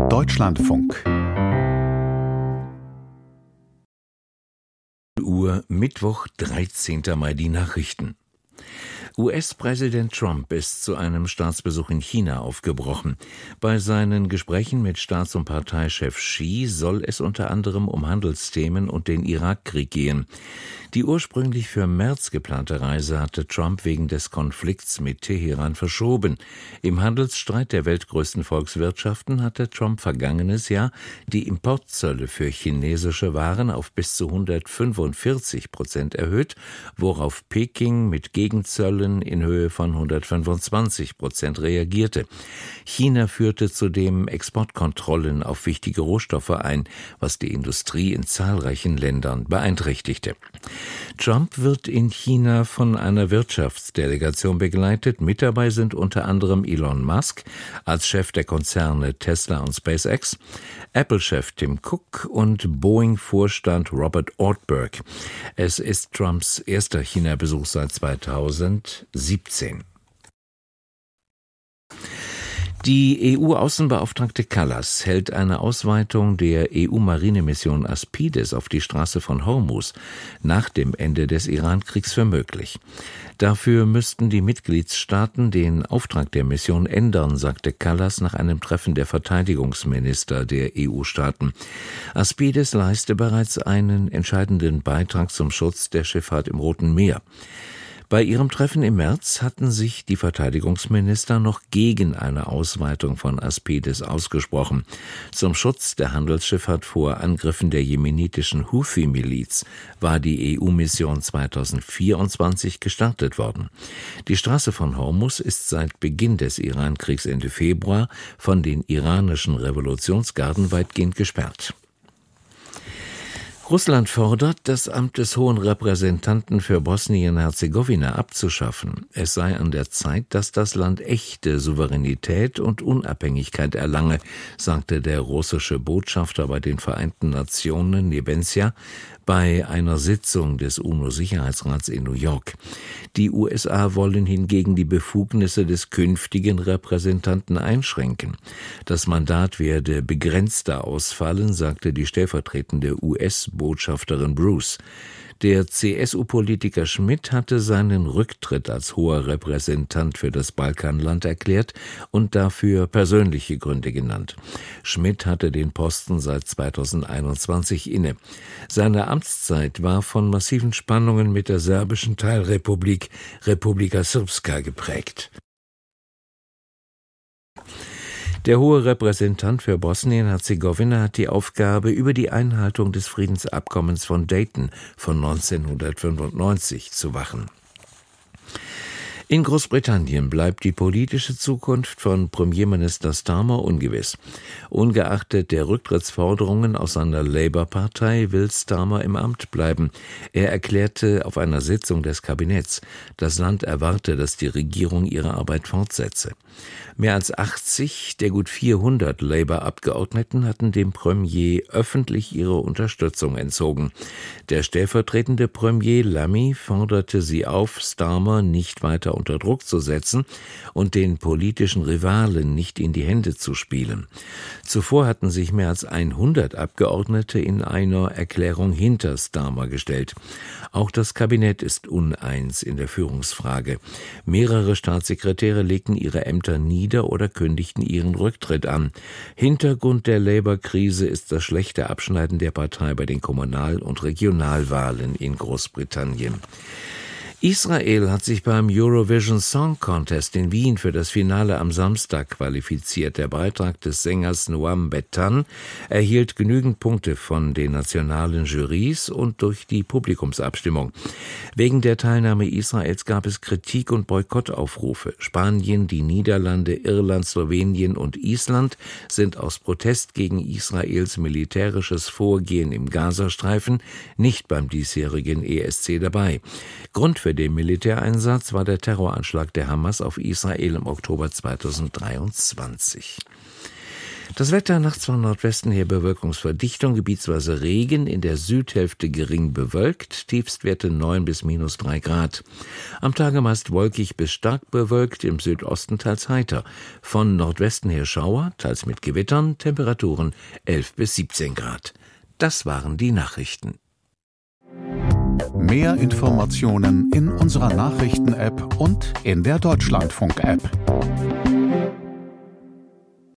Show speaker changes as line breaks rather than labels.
Deutschlandfunk.
Uhr, Mittwoch, 13. Mai, die Nachrichten. US-Präsident Trump ist zu einem Staatsbesuch in China aufgebrochen. Bei seinen Gesprächen mit Staats- und Parteichef Xi soll es unter anderem um Handelsthemen und den Irakkrieg gehen. Die ursprünglich für März geplante Reise hatte Trump wegen des Konflikts mit Teheran verschoben. Im Handelsstreit der weltgrößten Volkswirtschaften hatte Trump vergangenes Jahr die Importzölle für chinesische Waren auf bis zu 145% erhöht, worauf Peking mit Gegenzöllen in Höhe von 125% reagierte. China führte zudem Exportkontrollen auf wichtige Rohstoffe ein, was die Industrie in zahlreichen Ländern beeinträchtigte. Trump wird in China von einer Wirtschaftsdelegation begleitet. Mit dabei sind unter anderem Elon Musk als Chef der Konzerne Tesla und SpaceX, Apple-Chef Tim Cook und Boeing-Vorstand Robert Ortberg. Es ist Trumps erster China-Besuch seit 2017. Die EU-Außenbeauftragte Kallas hält eine Ausweitung der EU-Marinemission Aspides auf die Straße von Hormuz nach dem Ende des Iran-Kriegs für möglich. Dafür müssten die Mitgliedstaaten den Auftrag der Mission ändern, sagte Kallas nach einem Treffen der Verteidigungsminister der EU-Staaten. Aspides leiste bereits einen entscheidenden Beitrag zum Schutz der Schifffahrt im Roten Meer. Bei ihrem Treffen im März hatten sich die Verteidigungsminister noch gegen eine Ausweitung von Aspides ausgesprochen. Zum Schutz der Handelsschifffahrt vor Angriffen der jemenitischen Houthi-Miliz war die EU-Mission 2024 gestartet worden. Die Straße von Hormuz ist seit Beginn des Iran-Kriegs Ende Februar von den iranischen Revolutionsgarden weitgehend gesperrt. Russland fordert, das Amt des Hohen Repräsentanten für Bosnien-Herzegowina abzuschaffen. Es sei an der Zeit, dass das Land echte Souveränität und Unabhängigkeit erlange, sagte der russische Botschafter bei den Vereinten Nationen Nebenzia bei einer Sitzung des UNO-Sicherheitsrats in New York. Die USA wollen hingegen die Befugnisse des künftigen Repräsentanten einschränken. Das Mandat werde begrenzter ausfallen, sagte die stellvertretende US-Botschafterin Bruce. Der CSU-Politiker Schmidt hatte seinen Rücktritt als hoher Repräsentant für das Balkanland erklärt und dafür persönliche Gründe genannt. Schmidt hatte den Posten seit 2021 inne. Seine Amtszeit war von massiven Spannungen mit der serbischen Teilrepublik Republika Srpska geprägt. Der hohe Repräsentant für Bosnien-Herzegowina hat die Aufgabe, über die Einhaltung des Friedensabkommens von Dayton von 1995 zu wachen. In Großbritannien bleibt die politische Zukunft von Premierminister Starmer ungewiss. Ungeachtet der Rücktrittsforderungen aus seiner Labour-Partei will Starmer im Amt bleiben. Er erklärte auf einer Sitzung des Kabinetts, das Land erwarte, dass die Regierung ihre Arbeit fortsetze. Mehr als 80 der gut 400 Labour-Abgeordneten hatten dem Premier öffentlich ihre Unterstützung entzogen. Der stellvertretende Premier Lammy forderte sie auf, Starmer nicht weiter unter Druck zu setzen und den politischen Rivalen nicht in die Hände zu spielen. Zuvor hatten sich mehr als 100 Abgeordnete in einer Erklärung hinter Starmer gestellt. Auch das Kabinett ist uneins in der Führungsfrage. Mehrere Staatssekretäre legten ihre Ämter nieder oder kündigten ihren Rücktritt an. Hintergrund der Labour-Krise ist das schlechte Abschneiden der Partei bei den Kommunal- und Regionalwahlen in Großbritannien. Israel hat sich beim Eurovision Song Contest in Wien für das Finale am Samstag qualifiziert. Der Beitrag des Sängers Noam Betan erhielt genügend Punkte von den nationalen Jurys und durch die Publikumsabstimmung. Wegen der Teilnahme Israels gab es Kritik und Boykottaufrufe. Spanien, die Niederlande, Irland, Slowenien und Island sind aus Protest gegen Israels militärisches Vorgehen im Gazastreifen nicht beim diesjährigen ESC dabei. Grund für den Militäreinsatz war der Terroranschlag der Hamas auf Israel im Oktober 2023. Das Wetter nachts von Nordwesten her Bewölkungsverdichtung, gebietsweise Regen, in der Südhälfte gering bewölkt, Tiefstwerte 9 bis -3 Grad. Am Tage meist wolkig bis stark bewölkt, im Südosten teils heiter. Von Nordwesten her Schauer, teils mit Gewittern, Temperaturen 11 bis 17 Grad. Das waren die Nachrichten.
Mehr Informationen in unserer Nachrichten-App und in der Deutschlandfunk-App.